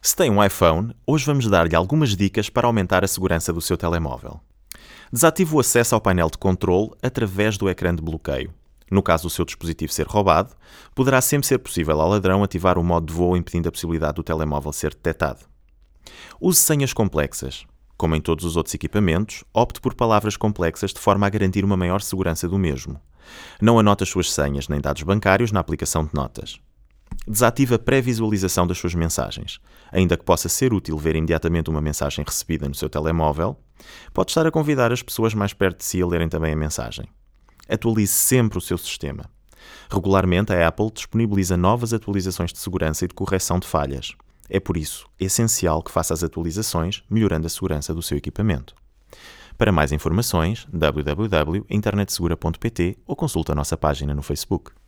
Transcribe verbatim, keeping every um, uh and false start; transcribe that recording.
Se tem um iPhone, hoje vamos dar-lhe algumas dicas para aumentar a segurança do seu telemóvel. Desative o acesso ao painel de controle através do ecrã de bloqueio. No caso do seu dispositivo ser roubado, poderá sempre ser possível ao ladrão ativar o modo de voo impedindo a possibilidade do telemóvel ser detectado. Use senhas complexas. Como em todos os outros equipamentos, opte por palavras complexas de forma a garantir uma maior segurança do mesmo. Não anote as suas senhas nem dados bancários na aplicação de notas. Desative a pré-visualização das suas mensagens. Ainda que possa ser útil ver imediatamente uma mensagem recebida no seu telemóvel, pode estar a convidar as pessoas mais perto de si a lerem também a mensagem. Atualize sempre o seu sistema. Regularmente, a Apple disponibiliza novas atualizações de segurança e de correção de falhas. É por isso essencial que faça as atualizações, melhorando a segurança do seu equipamento. Para mais informações, w w w ponto internet segura ponto p t ou consulte a nossa página no Facebook.